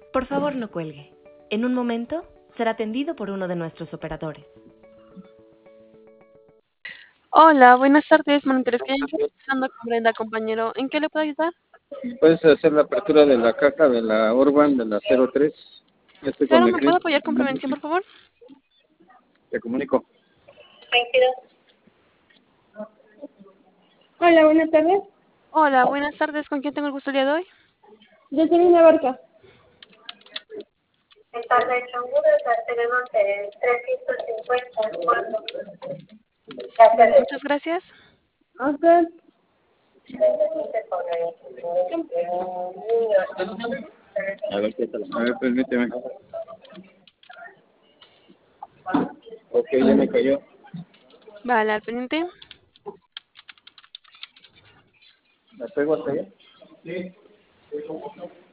Por favor, no cuelgue. En un momento será atendido por uno de nuestros operadores. Hola, buenas tardes, monitores que empezando con Brenda, compañero. ¿En qué le puedo ayudar? Puedes hacer la apertura de la caja de la Urban de la 03. Ya estoy con Claro, el ¿me puedo cliente. apoyar con prevención, por favor? Te comunico. Hola, buenas tardes. Hola, buenas tardes. ¿Con quién tengo el gusto el día de hoy? Jocelyn Abarca. Para el seguro tenemos el 350. Muchas gracias. Ok. A ver, permíteme. Ok, ya me cayó. Vale, al pendiente. ¿La pego hasta allá? Sí.